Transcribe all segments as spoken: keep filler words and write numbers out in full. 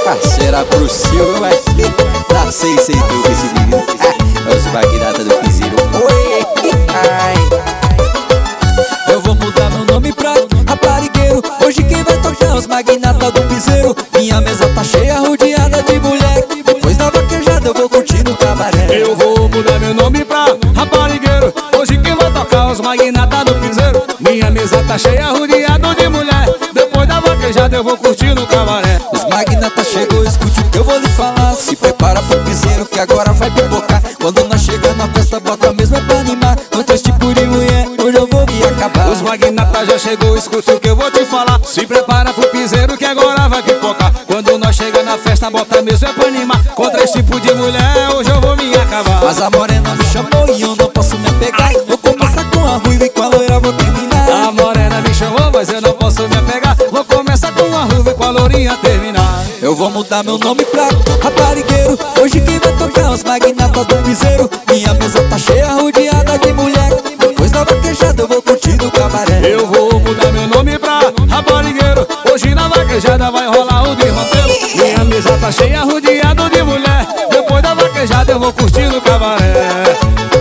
Parceira pro Silvio, mas tá sem sem dúvida esse menino. É os magnata do piseiro. Oi, ai. Eu vou mudar meu nome pra raparigueiro. Hoje quem vai tocar é os magnata do piseiro. Minha mesa tá cheia, rodeada de mulher. Depois da vaquejada eu vou curtir no cabaré. Eu vou mudar meu nome pra raparigueiro. Hoje quem vai tocar é os magnata do piseiro. Minha mesa tá cheia, rodeada de mulher. Depois da vaquejada eu vou curtir no cabaré. Os magnata chegou, escute o que eu vou lhe falar. Se prepara pro piseiro que agora vai pipocar. Quando nós chegar na festa, bota mesmo é pra animar. Com três tipos de mulher, hoje eu vou me acabar. Os magnata já chegou, escute o que eu vou te falar. Se prepara pro piseiro que agora vai pipocar. Quando nós chegar na festa, bota mesmo é pra animar. Com três tipos de mulher, hoje eu vou me acabar. Mas a morena me chamou e eu não posso me apegar. Vou começar com a ruiva e com a loira vou terminar. A morena me chamou, mas eu não posso me apegar. Vou começar com a ruiva e com a lourinha terminar. Eu vou mudar meu nome pra raparigueiro. Hoje quem vai tocar é os magnata do piseiro. Minha mesa tá cheia, rodeada de mulher. Depois da vaquejada eu vou curtir no cabaré. Eu vou mudar meu nome pra raparigueiro. Hoje na vaquejada vai rolar o derroteiro. Minha mesa tá cheia, rodeada de mulher. Depois da vaquejada eu vou curtir no cabaré.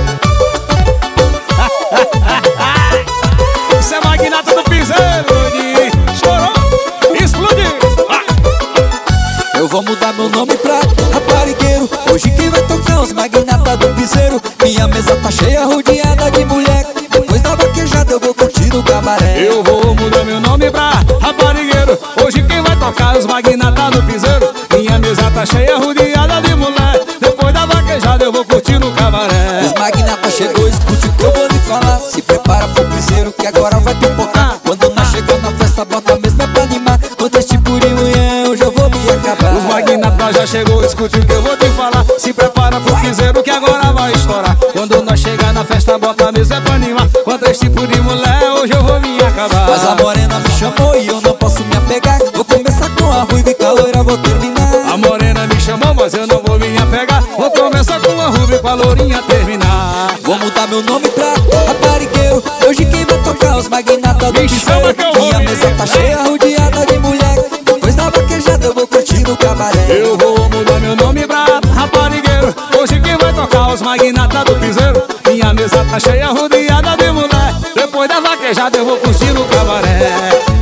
Isso é magnata do piseiro de estourou, explodiu. Eu vou mudar meu nome pra raparigueiro. Hoje quem vai tocar é os magnata do piseiro. Minha mesa tá cheia, rodeada de mulher. Depois da vaquejada eu vou curtir no cabaré. Eu vou mudar meu nome pra raparigueiro. Hoje quem vai tocar é os magnata do piseiro. Minha mesa tá cheia, rodeada de mulher. Depois da vaquejada eu vou curtir no cabaré. Os magnata chegou, escute o que eu vou lhe falar. Se prepara pro piseiro que agora vai pipocar. Quando nós chegar na festa, bota mesmo é pra animar. Com três tipos de mulher, hoje eu vou me acabar. Os magnata já chegou, escute o que eu vou te falar. Se prepara pro piseiro que agora vai estourar. Quando nós chegar na festa, bota mesmo é pra animar. Com três tipos de mulher, hoje eu vou me acabar. Mas a morena me chamou e eu não posso me apegar. Vou começar com a ruiva e com a loira vou terminar. A morena me chamou, mas eu não vou me apegar. Vou começar com a ruiva e com a lourinha terminar. Vou mudar meu nome pra raparigueiro. Hoje quem vai tocar é os magnata do Me chama piseiro. que eu vou Minha me mesa tá cheia, rodeada de mulher. Depois da vaquejada eu vou curtir no cabaré. Eu vou mudar meu nome pra raparigueiro. Hoje quem vai tocar os magnata do piseiro. Minha mesa tá cheia, rodeada de mulher. Depois da vaquejada eu vou curtir no cabaré.